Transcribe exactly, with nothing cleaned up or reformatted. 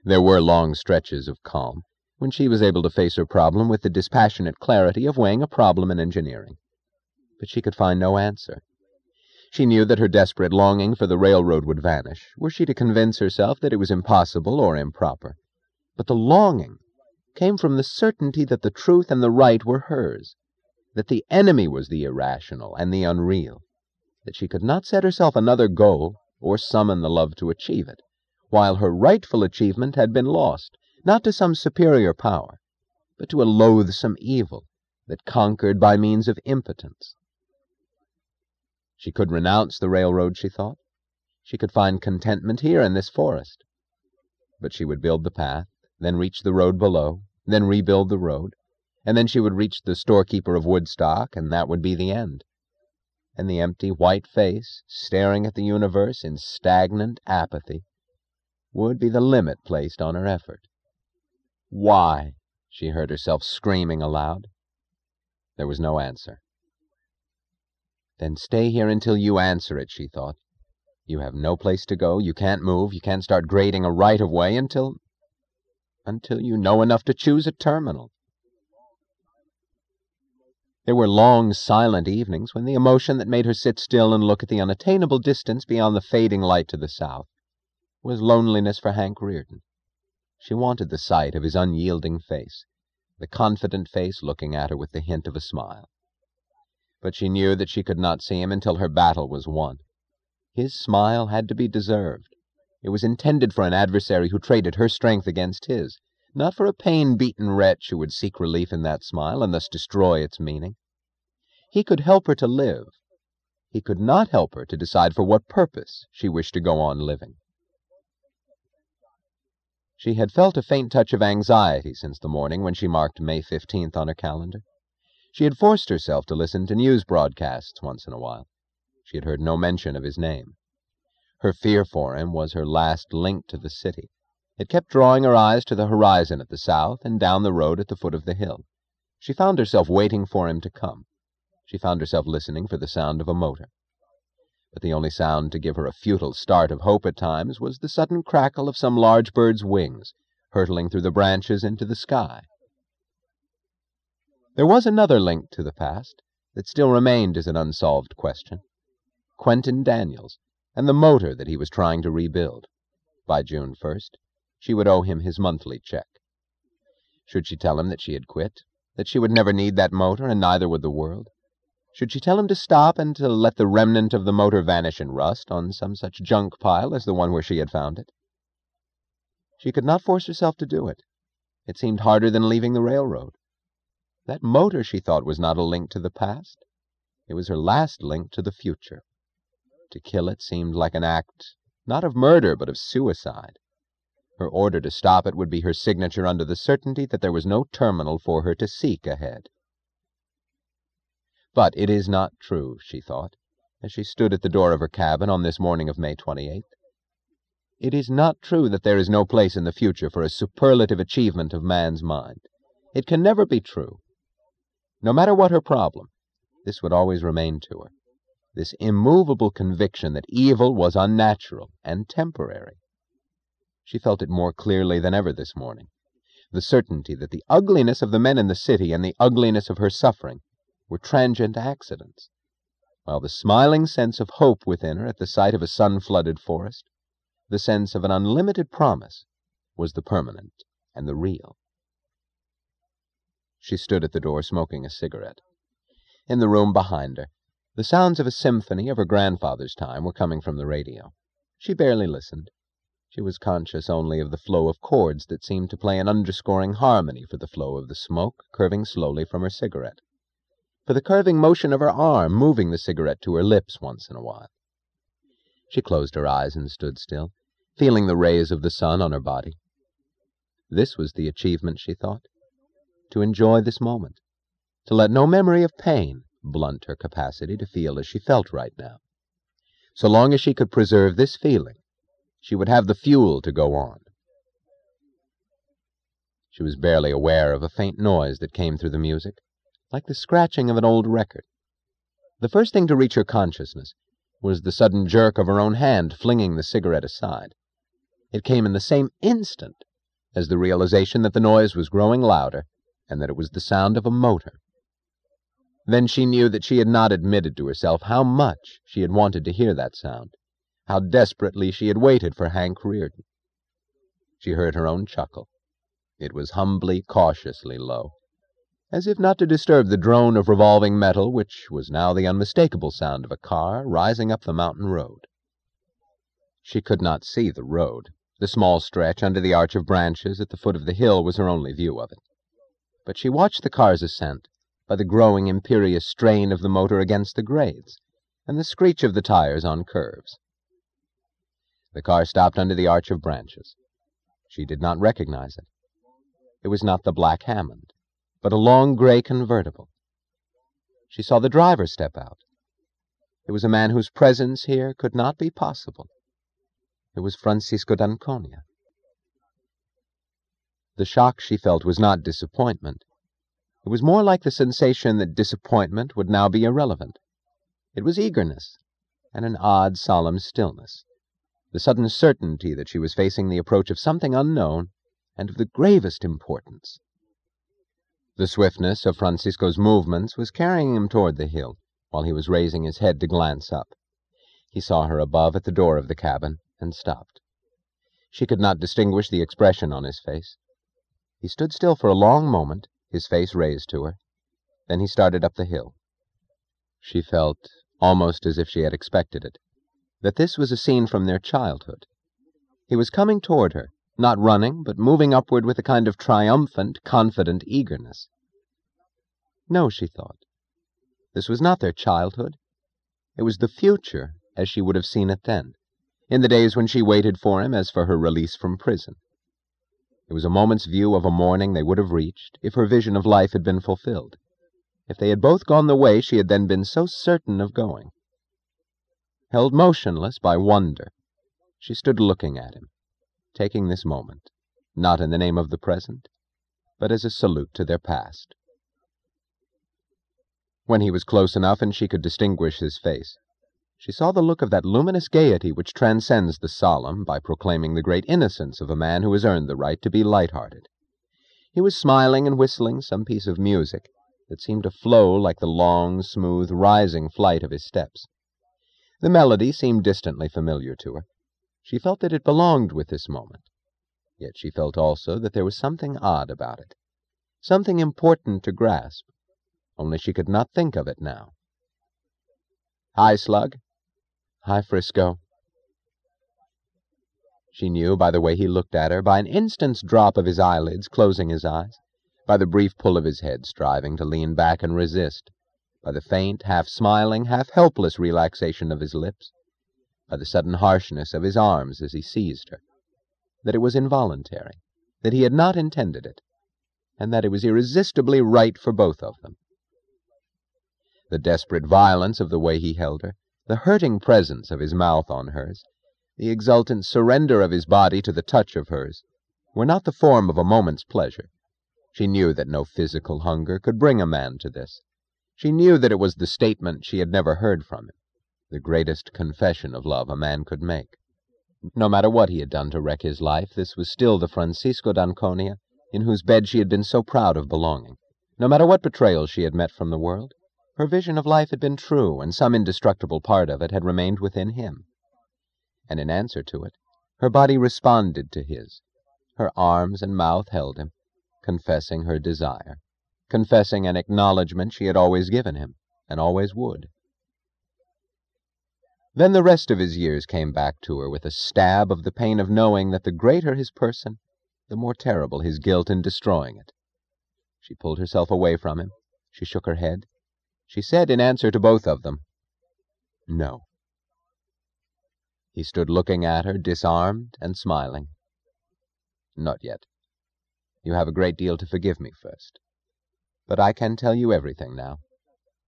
There were long stretches of calm, when she was able to face her problem with the dispassionate clarity of weighing a problem in engineering. But she could find no answer. She knew that her desperate longing for the railroad would vanish, were she to convince herself that it was impossible or improper. But the longing came from the certainty that the truth and the right were hers, that the enemy was the irrational and the unreal, that she could not set herself another goal or summon the love to achieve it, while her rightful achievement had been lost, not to some superior power, but to a loathsome evil that conquered by means of impotence. She could renounce the railroad, she thought. She could find contentment here in this forest. But she would build the path, then reach the road below, then rebuild the road, and then she would reach the storekeeper of Woodstock, and that would be the end. And the empty white face, staring at the universe in stagnant apathy, would be the limit placed on her effort. Why? She heard herself screaming aloud. There was no answer. Then stay here until you answer it, she thought. You have no place to go, you can't move, you can't start grading a right-of-way until... until you know enough to choose a terminal. There were long, silent evenings when the emotion that made her sit still and look at the unattainable distance beyond the fading light to the south was loneliness for Hank Rearden. She wanted the sight of his unyielding face, the confident face looking at her with the hint of a smile. But she knew that she could not see him until her battle was won. His smile had to be deserved. It was intended for an adversary who traded her strength against his, not for a pain-beaten wretch who would seek relief in that smile and thus destroy its meaning. He could help her to live. He could not help her to decide for what purpose she wished to go on living. She had felt a faint touch of anxiety since the morning when she marked May fifteenth on her calendar. She had forced herself to listen to news broadcasts once in a while. She had heard no mention of his name. Her fear for him was her last link to the city. It kept drawing her eyes to the horizon at the south and down the road at the foot of the hill. She found herself waiting for him to come. She found herself listening for the sound of a motor. But the only sound to give her a futile start of hope at times was the sudden crackle of some large bird's wings, hurtling through the branches into the sky. There was another link to the past that still remained as an unsolved question. Quentin Daniels, and the motor that he was trying to rebuild. By June first, she would owe him his monthly check. Should she tell him that she had quit, that she would never need that motor, and neither would the world? Should she tell him to stop and to let the remnant of the motor vanish in rust on some such junk pile as the one where she had found it? She could not force herself to do it. It seemed harder than leaving the railroad. That motor, she thought, was not a link to the past. It was her last link to the future. To kill it seemed like an act, not of murder, but of suicide. Her order to stop it would be her signature under the certainty that there was no terminal for her to seek ahead. But it is not true, she thought, as she stood at the door of her cabin on this morning of May twenty-eighth. It is not true that there is no place in the future for a superlative achievement of man's mind. It can never be true. No matter what her problem, this would always remain to her, this immovable conviction that evil was unnatural and temporary. She felt it more clearly than ever this morning, the certainty that the ugliness of the men in the city and the ugliness of her suffering were transient accidents, while the smiling sense of hope within her at the sight of a sun-flooded forest, the sense of an unlimited promise, was the permanent and the real. She stood at the door smoking a cigarette. In the room behind her, the sounds of a symphony of her grandfather's time were coming from the radio. She barely listened. She was conscious only of the flow of chords that seemed to play an underscoring harmony for the flow of the smoke curving slowly from her cigarette, for the curving motion of her arm moving the cigarette to her lips once in a while. She closed her eyes and stood still, feeling the rays of the sun on her body. This was the achievement, she thought, to enjoy this moment, to let no memory of pain blunt her capacity to feel as she felt right now. So long as she could preserve this feeling, she would have the fuel to go on. She was barely aware of a faint noise that came through the music, like the scratching of an old record. The first thing to reach her consciousness was the sudden jerk of her own hand flinging the cigarette aside. It came in the same instant as the realization that the noise was growing louder and that it was the sound of a motor. Then she knew that she had not admitted to herself how much she had wanted to hear that sound, how desperately she had waited for Hank Rearden. She heard her own chuckle. It was humbly, cautiously low, as if not to disturb the drone of revolving metal, which was now the unmistakable sound of a car rising up the mountain road. She could not see the road. The small stretch under the arch of branches at the foot of the hill was her only view of it. But she watched the car's ascent, by the growing imperious strain of the motor against the grades, and the screech of the tires on curves. The car stopped under the arch of branches. She did not recognize it. It was not the black Hammond, but a long gray convertible. She saw the driver step out. It was a man whose presence here could not be possible. It was Francisco d'Anconia. The shock she felt was not disappointment. It was more like the sensation that disappointment would now be irrelevant. It was eagerness, and an odd, solemn stillness, the sudden certainty that she was facing the approach of something unknown and of the gravest importance. The swiftness of Francisco's movements was carrying him toward the hill, while he was raising his head to glance up. He saw her above at the door of the cabin, and stopped. She could not distinguish the expression on his face. He stood still for a long moment, his face raised to her. Then he started up the hill. She felt, almost as if she had expected it, that this was a scene from their childhood. He was coming toward her, not running, but moving upward with a kind of triumphant, confident eagerness. No, she thought. This was not their childhood. It was the future, as she would have seen it then, in the days when she waited for him as for her release from prison. It was a moment's view of a morning they would have reached if her vision of life had been fulfilled, if they had both gone the way she had then been so certain of going. Held motionless by wonder, she stood looking at him, taking this moment, not in the name of the present, but as a salute to their past. When he was close enough and she could distinguish his face, she saw the look of that luminous gaiety which transcends the solemn by proclaiming the great innocence of a man who has earned the right to be light-hearted. He was smiling and whistling some piece of music that seemed to flow like the long, smooth, rising flight of his steps. The melody seemed distantly familiar to her. She felt that it belonged with this moment. Yet she felt also that there was something odd about it, something important to grasp, only she could not think of it now. "Hi, Slug." "Hi, Frisco." She knew by the way he looked at her, by an instant's drop of his eyelids, closing his eyes, by the brief pull of his head, striving to lean back and resist, by the faint, half-smiling, half-helpless relaxation of his lips, by the sudden harshness of his arms as he seized her, that it was involuntary, that he had not intended it, and that it was irresistibly right for both of them. The desperate violence of the way he held her, the hurting presence of his mouth on hers, the exultant surrender of his body to the touch of hers, were not the form of a moment's pleasure. She knew that no physical hunger could bring a man to this. She knew that it was the statement she had never heard from him, the greatest confession of love a man could make. No matter what he had done to wreck his life, this was still the Francisco d'Anconia in whose bed she had been so proud of belonging. No matter what betrayals she had met from the world, her vision of life had been true, and some indestructible part of it had remained within him. And in answer to it, her body responded to his. Her arms and mouth held him, confessing her desire, confessing an acknowledgment she had always given him, and always would. Then the rest of his years came back to her with a stab of the pain of knowing that the greater his person, the more terrible his guilt in destroying it. She pulled herself away from him. She shook her head. She said in answer to both of them, "No." He stood looking at her, disarmed and smiling. "Not yet. You have a great deal to forgive me first. But I can tell you everything now.